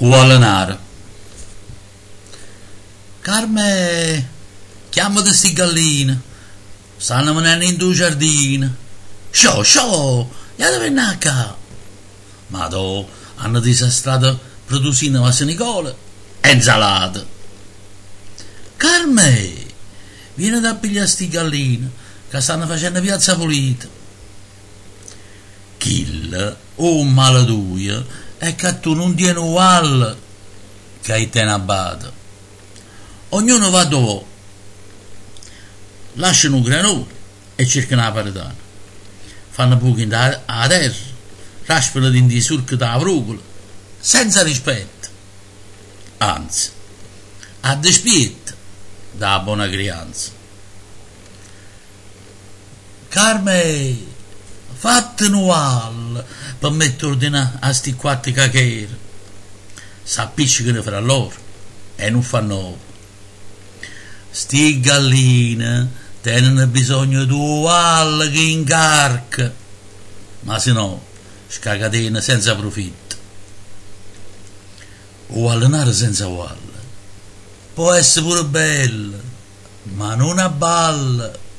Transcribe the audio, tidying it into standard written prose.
o allenare. Carme, chiamate sti galline, stanno venendo in tuo giardino. Sciò, ya dove nacca? Ma do, hanno disastrato produsino a San Nicola e insalata. Carme, vieni da pigliare sti galline, che stanno facendo piazza pulita. Kill, oh maleduia, è che tu non tieni uguale che hai tenabato. Ognuno va dove lasciano un granone e cercano la parità. Fanno buchi a terra, raspano in di surco da brucola, senza rispetto. Anzi, a dispetto da buona crianza. Carme, fatti nual per mettere ordine a sti quattro cacchieri. S'appiccicano fra loro e non fanno. Sti galline tenen bisogno di uguale che in carca, ma se no scacatena senza profitto. O allenare senza uguale può essere pure bello, ma non a balla.